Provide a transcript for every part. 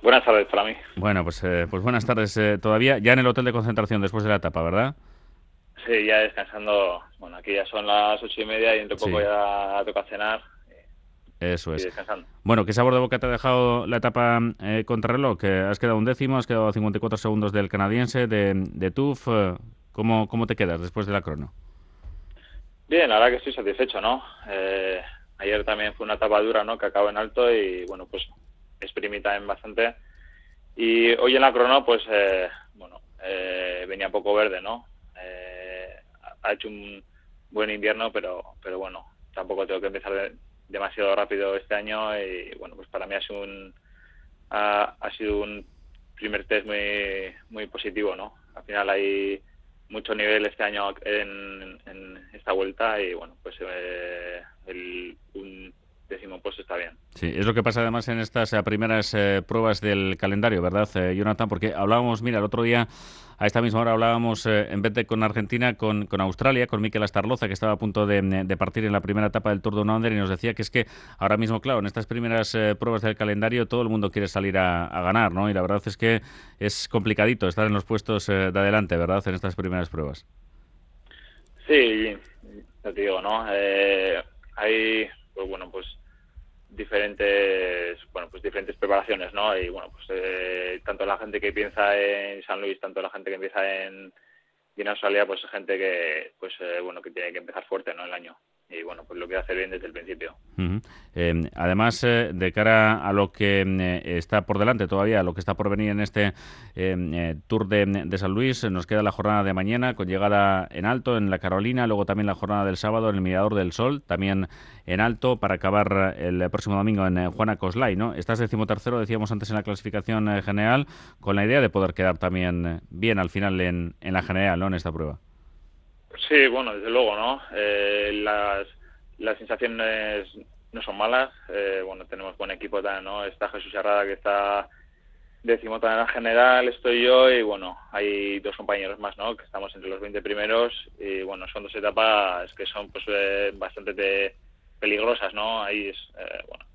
Buenas tardes para mí. Bueno, pues buenas tardes todavía. Ya en el hotel de concentración después de la etapa, ¿verdad? Sí, ya descansando. Bueno, aquí ya son las 8:30 y dentro de poco Sí, ya toca cenar eso y es. descansando. Bueno, ¿qué sabor de boca te ha dejado la etapa contrarreloj? Que has quedado un décimo, has quedado a 54 segundos del canadiense, de TUF. ¿Cómo te quedas después de la crono? Bien, la verdad que estoy satisfecho, ¿no? Ayer también fue una etapa dura, ¿no? Que acabó en alto y bueno, pues exprimí también bastante. Y hoy en la crono, pues bueno, venía un poco verde, ¿no? Ha hecho un buen invierno, pero bueno, tampoco tengo que empezar demasiado rápido este año y bueno, pues para mí ha sido un primer test muy positivo, ¿no? Al final hay mucho nivel este año en esta vuelta y bueno, pues un décimo puesto está bien. Sí, es lo que pasa además en estas primeras pruebas del calendario, ¿verdad, Jonathan? Porque hablábamos, mira, el otro día, a esta misma hora hablábamos, en vez de con Argentina, con Australia, con Mikel Astarloza, que estaba a punto de partir en la primera etapa del Tour de Under, y nos decía que es que ahora mismo, claro, en estas primeras pruebas del calendario todo el mundo quiere salir a ganar, ¿no? Y la verdad es que es complicadito estar en los puestos de adelante, ¿verdad?, en estas primeras pruebas. Sí, ya te digo, ¿no? Hay, pues bueno, pues diferentes preparaciones, ¿no? Y bueno, pues tanto la gente que piensa en San Luis, tanto la gente que empieza y en Australia, pues gente que, pues bueno, que tiene que empezar fuerte, ¿no? El año. Y bueno, pues lo quiere hacer bien desde el principio. Ujú. Además, de cara a lo que está por delante todavía, a lo que está por venir en este Tour de San Luis, nos queda la jornada de mañana con llegada en alto en la Carolina, luego también la jornada del sábado en el Mirador del Sol, también en alto para acabar el próximo domingo en Juana Coslay, ¿no? Estás 13º, decíamos antes en la clasificación general, con la idea de poder quedar también bien al final en la general, ¿no? En esta prueba. Sí, bueno, desde luego, ¿no? Las sensaciones no son malas. Bueno, tenemos buen equipo también, ¿no? Está Jesús Herrada, que está décimo también en la general, estoy yo y bueno, hay dos compañeros más, ¿no? Que estamos entre los 20 primeros y bueno, son dos etapas que son pues bastante peligrosas, ¿no? Ahí bueno,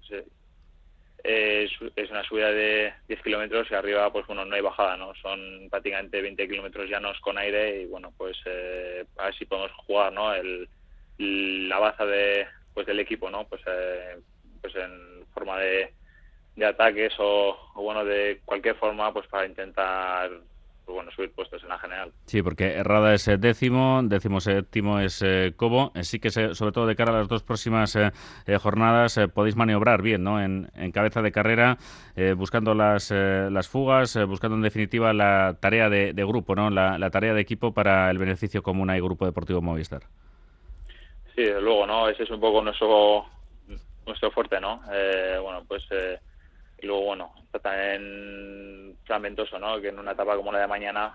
es una subida de 10 kilómetros y arriba pues bueno, no hay bajada, ¿no? Son prácticamente 20 kilómetros llanos con aire y bueno, pues a ver si podemos jugar, ¿no? La baza del equipo, ¿no? Pues en forma de ataques o bueno, de cualquier forma, pues para intentar, pues bueno, subir puestos en la general. Sí, porque Herrada es décimo, 17º es Cobo. Sí que sobre todo de cara a las dos próximas jornadas podéis maniobrar bien, ¿no? En cabeza de carrera, buscando las fugas, buscando en definitiva la tarea de grupo, ¿no? La tarea de equipo para el beneficio común y Grupo Deportivo Movistar. Sí, desde luego, ¿no? Ese es un poco nuestro fuerte, ¿no? Bueno, pues y luego, bueno, está también Fran Ventoso, ¿no? Que en una etapa como la de mañana,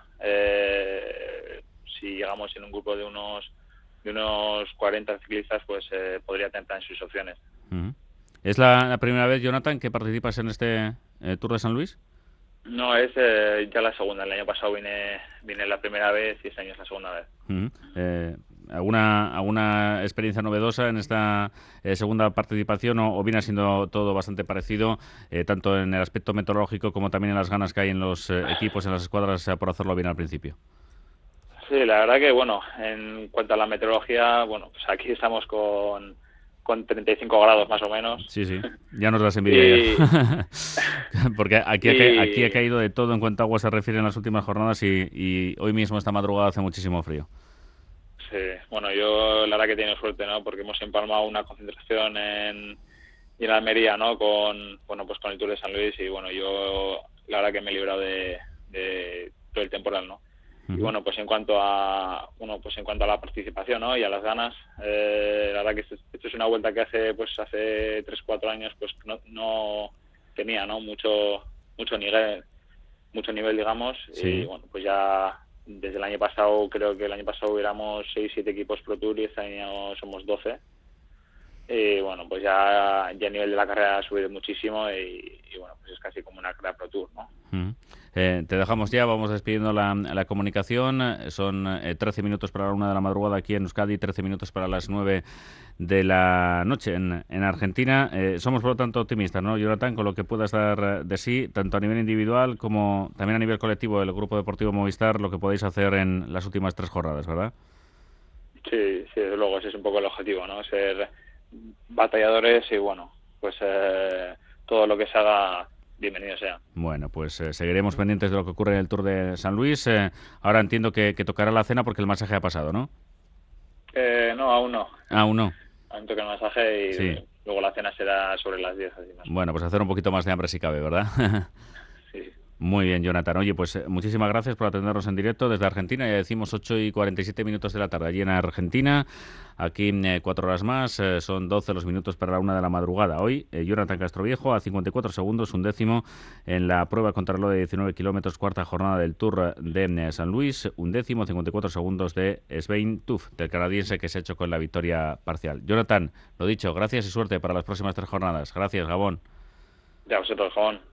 si llegamos en un grupo de unos 40 ciclistas, pues podría tentar en sus opciones. Uh -huh. ¿Es la primera vez, Jonathan, que participas en este Tour de San Luis? No, es ya la segunda. El año pasado vine la primera vez y este año es la segunda vez. Uh -huh. ¿Alguna experiencia novedosa en esta segunda participación o viene siendo todo bastante parecido, tanto en el aspecto meteorológico como también en las ganas que hay en los equipos, en las escuadras, por hacerlo bien al principio? Sí, la verdad que, bueno, en cuanto a la meteorología, bueno, pues aquí estamos con 35 grados más o menos. Sí, sí, ya nos das envidia y, ya. Porque aquí ha y caído de todo en cuanto a agua se refiere en las últimas jornadas y hoy mismo, esta madrugada, hace muchísimo frío. sí, bueno, yo la verdad que he tenido suerte, ¿no? Porque hemos empalmado una concentración y en Almería, ¿no? Bueno, pues con el Tour de San Luis y bueno, yo la verdad que me he librado de todo el temporal, ¿no? Uh Y -huh. bueno, pues en cuanto a la participación, ¿no? Y a las ganas, la verdad que esto es una vuelta que hace 3 4 años pues no tenía, ¿no? Mucho nivel, digamos, y Sí. bueno, pues ya desde el año pasado, creo que el año pasado éramos 6 7 equipos Pro Tour y este año somos 12. Y bueno, pues ya el nivel de la carrera ha subido muchísimo y bueno, pues es casi como una carrera Pro Tour, ¿no? Mm. Te dejamos ya, vamos despidiendo la comunicación. Son 13 minutos para la 1 de la madrugada aquí en Euskadi, 13 minutos para las 9 de la noche en Argentina. Somos, por lo tanto, optimistas, ¿no, Jonathan, con lo que puedas dar de sí, tanto a nivel individual como también a nivel colectivo del Grupo Deportivo Movistar, lo que podéis hacer en las últimas 3 jornadas, ¿verdad? Sí, sí, desde luego ese es un poco el objetivo, ¿no? Ser batalladores y bueno, pues todo lo que se haga, bienvenido sea. Bueno, pues seguiremos pendientes de lo que ocurre en el Tour de San Luis. Ahora entiendo que tocará la cena porque el masaje ha pasado, ¿no? No, aún no. Aún no. Aún toca el masaje y Sí. luego la cena será sobre las 10, así más o Bueno, menos. pues hacer un poquito más de hambre si cabe, ¿verdad? Sí. Muy bien, Jonathan. Oye, pues muchísimas gracias por atendernos en directo desde Argentina. Ya decimos 8:47 de la tarde allí en Argentina. Aquí 4 horas más. Son 12 los minutos para la 1 de la madrugada. Hoy, Jonathan Castroviejo a 54 segundos, 1º en la prueba contrarreloj de 19 kilómetros, 4ª jornada del Tour de San Luis. 1º, 54 segundos de Svein Tuff, del canadiense, que se ha hecho con la victoria parcial. Jonathan, lo dicho, gracias y suerte para las próximas 3 jornadas. Gracias, Gabón. Ya vosotros, Juan.